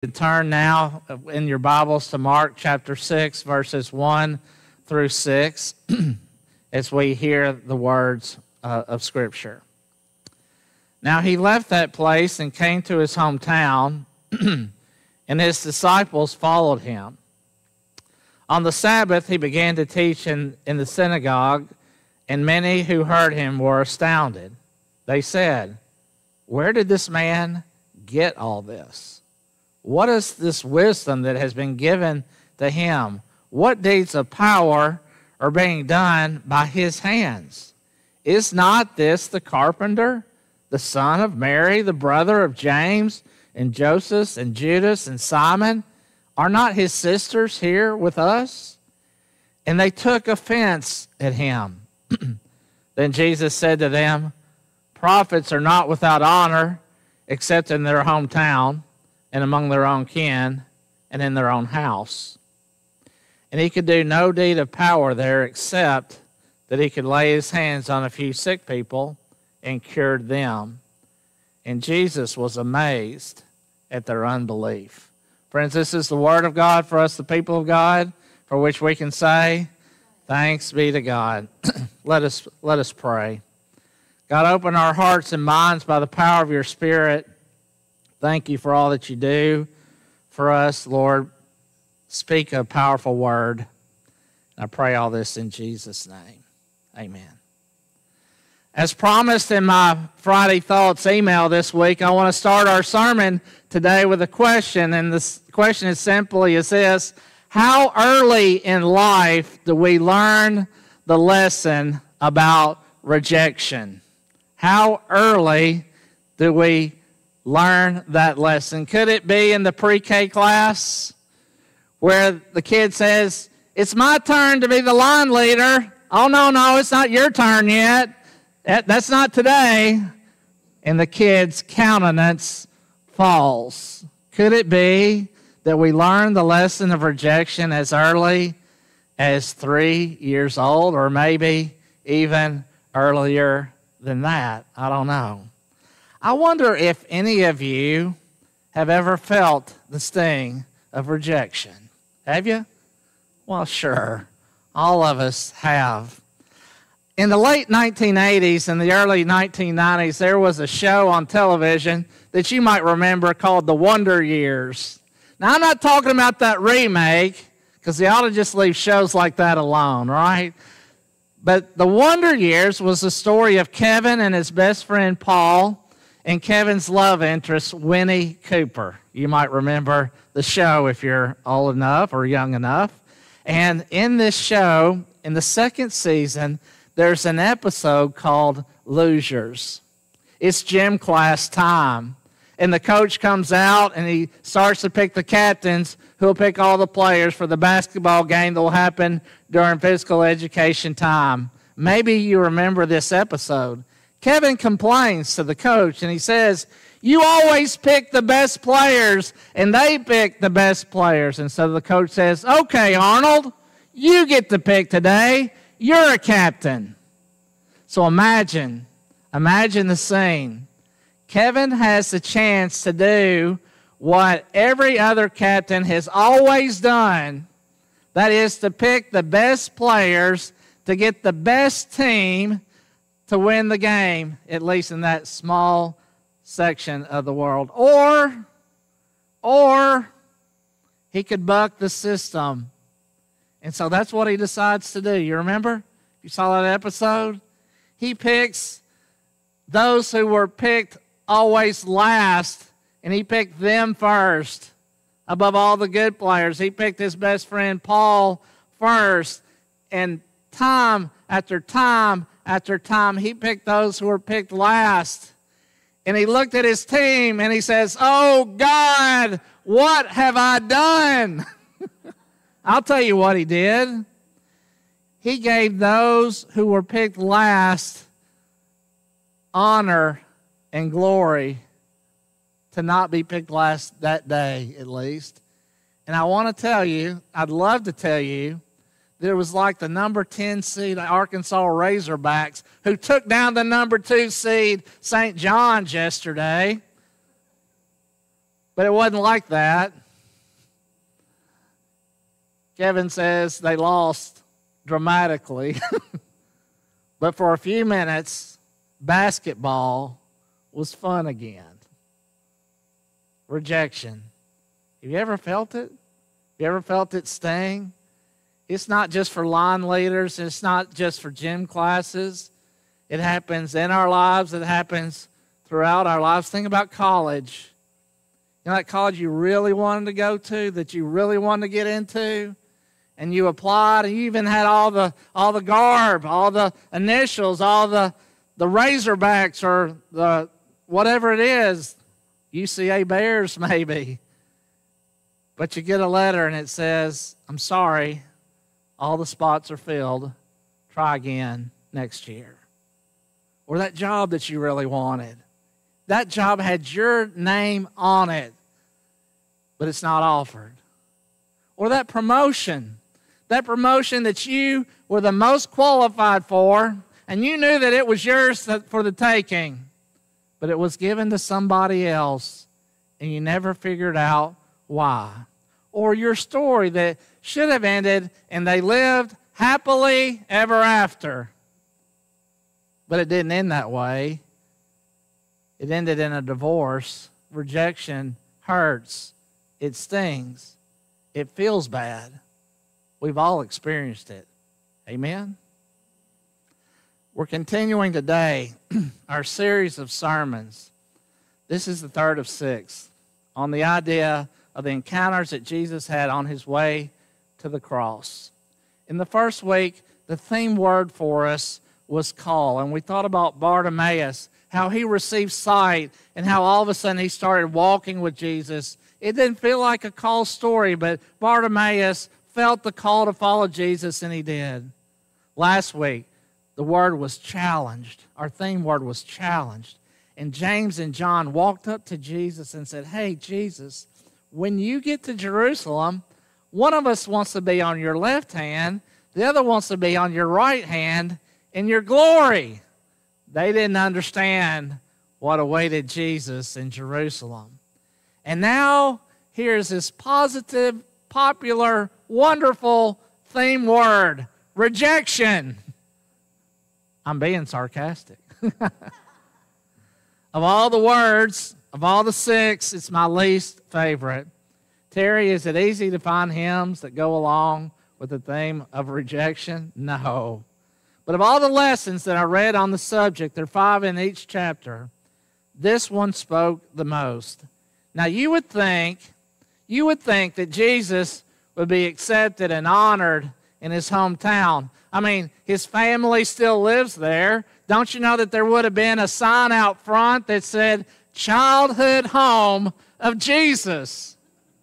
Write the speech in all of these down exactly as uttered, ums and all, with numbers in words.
Turn now in your Bibles to Mark chapter six, verses one through six, as we hear the words uh, of Scripture. Now he left that place and came to his hometown, and his disciples followed him. On the Sabbath he began to teach in, in the synagogue, and many who heard him were astounded. They said, "Where did this man get all this? What is this wisdom that has been given to him? What deeds of power are being done by his hands? Is not this the carpenter, the son of Mary, the brother of James and Joseph and Judas and Simon? Are not his sisters here with us?" And they took offense at him. Then Jesus said to them, "Prophets are not without honor except in their hometown, and among their own kin, and in their own house." And he could do no deed of power there except that he could lay his hands on a few sick people and cured them. And Jesus was amazed at their unbelief. Friends, this is the word of God for us, the people of God, for which we can say, thanks be to God. let us, let us pray. God, open our hearts and minds by the power of your Spirit. Thank you for all that you do for us, Lord. Speak a powerful word. I pray all this in Jesus' name. Amen. As promised in my Friday Thoughts email this week, I want to start our sermon today with a question, and this question is simply is this: how early in life do we learn the lesson about rejection? How early do we learn that lesson? Could it be in the pre-K class where the kid says, "It's my turn to be the line leader"? "Oh, no, no, it's not your turn yet. That, that's not today." And the kid's countenance falls. Could it be that we learn the lesson of rejection as early as three years old, or maybe even earlier than that? I don't know. I wonder if any of you have ever felt the sting of rejection. Have you? Well, sure. All of us have. In the late nineteen eighties and the early nineteen nineties, there was a show on television that you might remember called The Wonder Years. Now, I'm not talking about that remake, because they ought to just leave shows like that alone, right? But The Wonder Years was the story of Kevin and his best friend Paul, and Kevin's love interest, Winnie Cooper. You might remember the show if you're old enough or young enough. And in this show, in the second season, there's an episode called Losers. It's gym class time. And the coach comes out and he starts to pick the captains who'll pick all the players for the basketball game that will happen during physical education time. Maybe you remember this episode. Kevin complains to the coach, and he says, "You always pick the best players, and they pick the best players." And so the coach says, "Okay, Arnold, you get to pick today. You're a captain." So imagine, imagine the scene. Kevin has the chance to do what every other captain has always done. That is to pick the best players to get the best team to win the game, at least in that small section of the world. Or, or he could buck the system. And so that's what he decides to do. You remember? You saw that episode? He picks those who were picked always last, and he picked them first above all the good players. He picked his best friend Paul first, and time after time after time, he picked those who were picked last. And he looked at his team and he says, "Oh God, what have I done?" I'll tell you what he did. He gave those who were picked last honor and glory to not be picked last that day, at least. And I want to tell you, I'd love to tell you, there was like the number ten seed Arkansas Razorbacks who took down the number two seed Saint John's yesterday. But it wasn't like that. Kevin says they lost dramatically. But for a few minutes, basketball was fun again. Rejection. Have you ever felt it? Have you ever felt it sting? It's not just for line leaders. It's not just for gym classes. It happens in our lives. It happens throughout our lives. Think about college. You know that college you really wanted to go to, that you really wanted to get into? And you applied, and you even had all the all the garb, all the initials, all the, the Razorbacks or the whatever it is, U C A Bears maybe. But you get a letter and it says, I'm sorry, all the spots are filled. Try again next year. Or that job that you really wanted. That job had your name on it, but it's not offered. Or that promotion. That promotion that you were the most qualified for, and you knew that it was yours for the taking, but it was given to somebody else, and you never figured out why. Or your story that should have ended, and they lived happily ever after. But it didn't end that way. It ended in a divorce. Rejection hurts. It stings. It feels bad. We've all experienced it. Amen? We're continuing today our series of sermons. This is the third of six on the idea of the encounters that Jesus had on his way to the cross. In the first week, the theme word for us was call, and we thought about Bartimaeus, how he received sight, and how all of a sudden he started walking with Jesus. It didn't feel like a call story, but Bartimaeus felt the call to follow Jesus, and he did. Last week, the word was challenged. Our theme word was challenged. And James and John walked up to Jesus and said, hey, Jesus, when you get to Jerusalem, one of us wants to be on your left hand, the other wants to be on your right hand in your glory. They didn't understand what awaited Jesus in Jerusalem. And now here's this positive, popular, wonderful theme word, rejection. I'm being sarcastic. Of all the words, of all the six, it's my least favorite. Terry, is it easy to find hymns that go along with the theme of rejection? No. But of all the lessons that I read on the subject, there are five in each chapter, this one spoke the most. Now you would think, you would think that Jesus would be accepted and honored in his hometown. I mean, his family still lives there. Don't you know that there would have been a sign out front that said, childhood home of Jesus?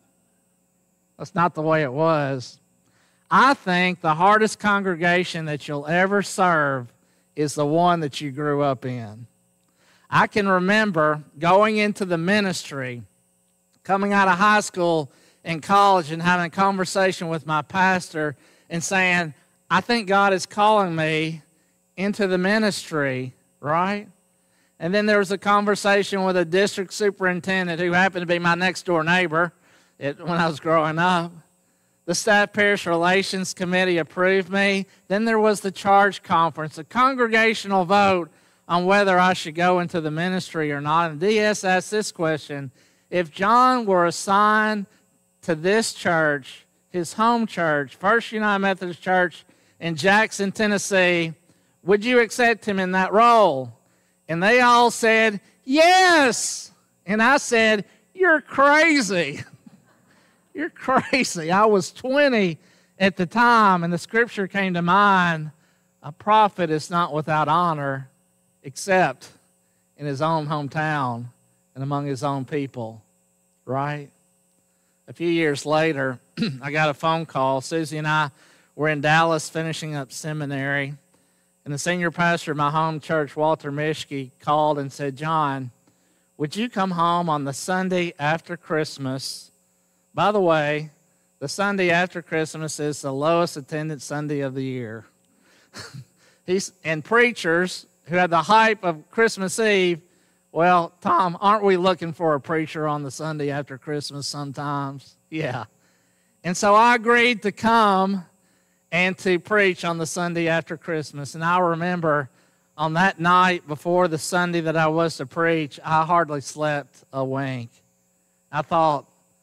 That's not the way it was. I think the hardest congregation that you'll ever serve is the one that you grew up in. I can remember going into the ministry, coming out of high school and college and having a conversation with my pastor and saying, I think God is calling me into the ministry, right? And then there was a conversation with a district superintendent who happened to be my next door neighbor it, when I was growing up. The Staff Parish Relations Committee approved me. Then there was the charge conference, a congregational vote on whether I should go into the ministry or not. And D S asked this question: if John were assigned to this church, his home church, First United Methodist Church in Jackson, Tennessee, would you accept him in that role? And they all said, yes. And I said, you're crazy. You're crazy. I was twenty at the time, and the scripture came to mind, a prophet is not without honor except in his own hometown and among his own people, right? A few years later, I got a phone call. Susie and I were in Dallas finishing up seminary, and the senior pastor of my home church, Walter Mischke, called and said, John, would you come home on the Sunday after Christmas? By the way, the Sunday after Christmas is the lowest attended Sunday of the year. He's, and preachers who had the hype of Christmas Eve Well, Tom, aren't we looking for a preacher on the Sunday after Christmas sometimes? Yeah. And so I agreed to come and to preach on the Sunday after Christmas. And I remember on that night before the Sunday that I was to preach, I hardly slept a wink. I thought,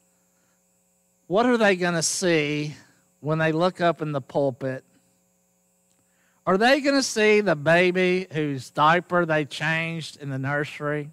what are they going to see when they look up in the pulpit? Are they going to see the baby whose diaper they changed in the nursery?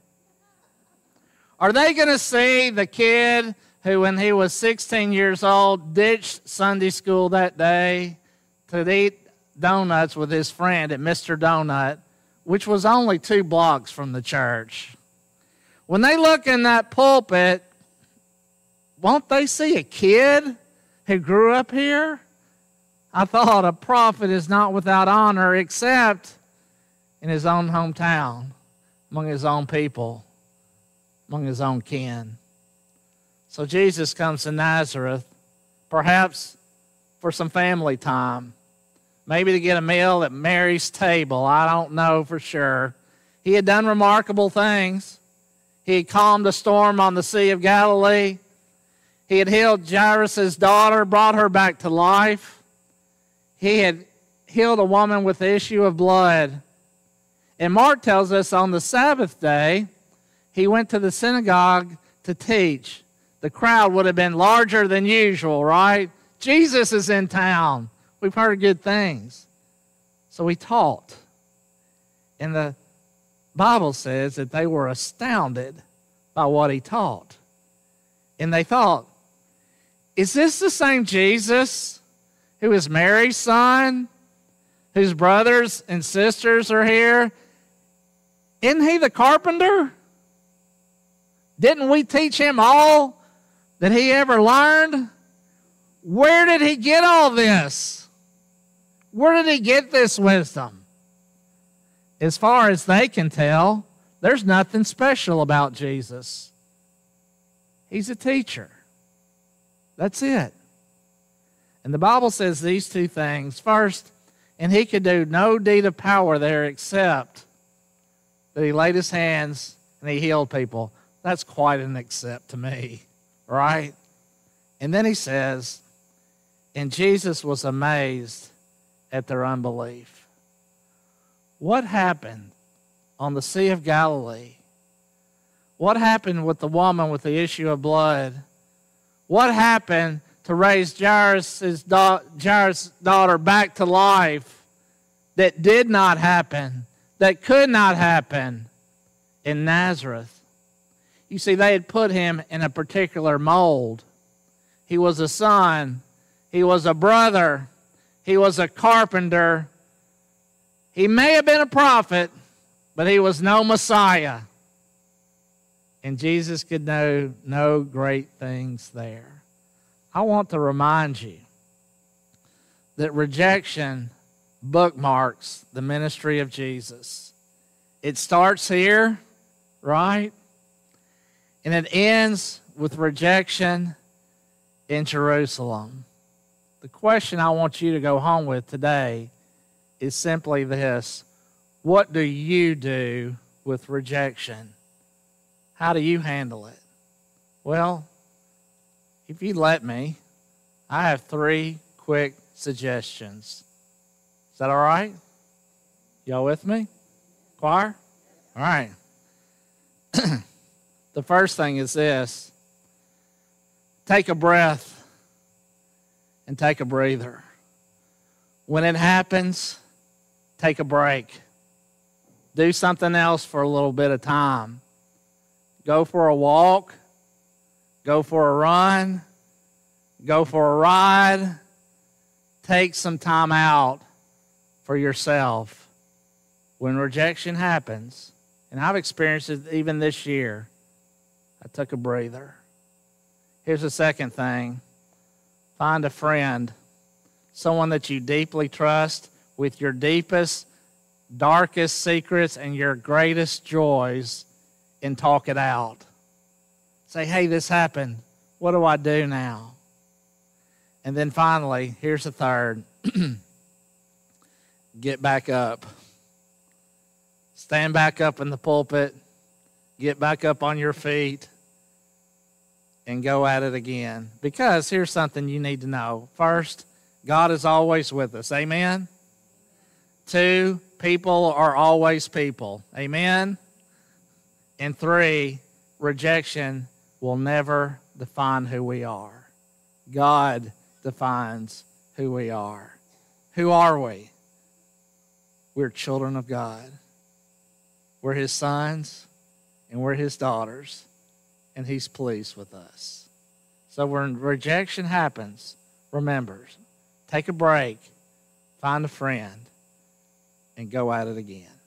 Are they going to see the kid who, when he was sixteen years old, ditched Sunday school that day to eat donuts with his friend at Mister Donut, which was only two blocks from the church? When they look in that pulpit, won't they see a kid who grew up here? I thought a prophet is not without honor except in his own hometown, among his own people, among his own kin. So Jesus comes to Nazareth, perhaps for some family time, maybe to get a meal at Mary's table. I don't know for sure. He had done remarkable things. He had calmed a storm on the Sea of Galilee. He had healed Jairus' daughter, brought her back to life. He had healed a woman with the issue of blood. And Mark tells us on the Sabbath day, he went to the synagogue to teach. The crowd would have been larger than usual, right? Jesus is in town. We've heard good things. So he taught. And the Bible says that they were astounded by what he taught. And they thought, is this the same Jesus who is Mary's son, whose brothers and sisters are here? Isn't he the carpenter? Didn't we teach him all that he ever learned? Where did he get all this? Where did he get this wisdom? As far as they can tell, there's nothing special about Jesus. He's a teacher. That's it. And the Bible says these two things. First, and he could do no deed of power there except that he laid his hands and he healed people. That's quite an except to me, right? And then he says, and Jesus was amazed at their unbelief. What happened on the Sea of Galilee? What happened with the woman with the issue of blood? What happened to raise Jairus' da- Jairus' daughter back to life that did not happen, that could not happen in Nazareth? You see, they had put him in a particular mold. He was a son. He was a brother. He was a carpenter. He may have been a prophet, but he was no Messiah. And Jesus could do no great things there. I want to remind you that rejection bookmarks the ministry of Jesus. It starts here, right? And it ends with rejection in Jerusalem. The question I want you to go home with today is simply this: what do you do with rejection? How do you handle it? Well, if you let me, I have three quick suggestions. Is that all right? Y'all with me? Choir? All right. The first thing is this: take a breath and take a breather. When it happens, take a break. Do something else for a little bit of time. Go for a walk. Go for a run. Go for a ride. Take some time out for yourself. When rejection happens, and I've experienced it even this year, I took a breather. Here's the second thing. Find a friend, someone that you deeply trust with your deepest, darkest secrets and your greatest joys, and talk it out. Say, hey, this happened. What do I do now? And then finally, here's the third. Get back up. Stand back up in the pulpit get back up on your feet, and go at it again. Because here's something you need to know. First, God is always with us. Amen? Two, people are always people. Amen? And three, rejection will never define who we are. God defines who we are. Who are we? We're children of God. We're His sons and we're His daughters, and He's pleased with us. So when rejection happens, remember, take a break, find a friend, and go at it again.